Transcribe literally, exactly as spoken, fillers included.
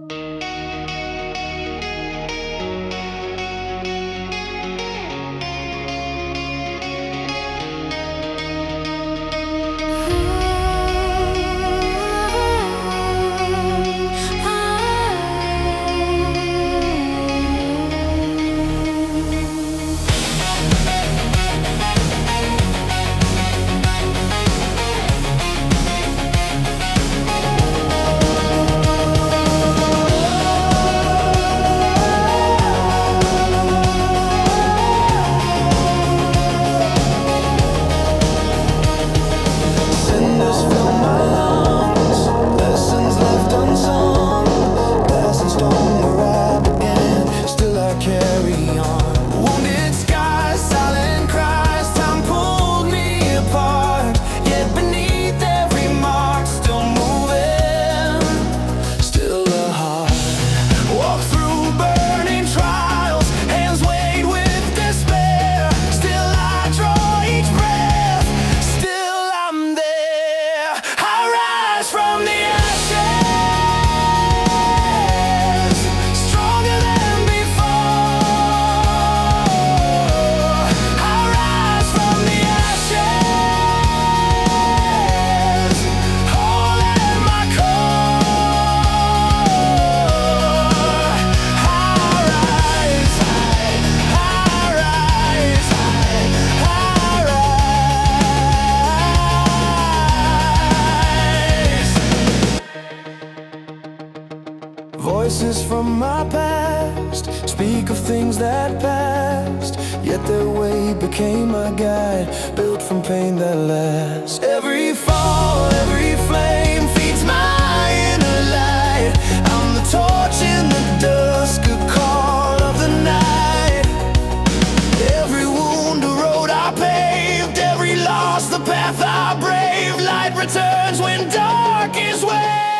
Voices from my past speak of things that passed, yet their way became a guide, built from pain that lasts. Every fall, every flame feeds my inner light. I'm the torch in the dusk, a call of the night. Every wound, a road I paved, every loss, the path I braved. Light returns when dark is waved.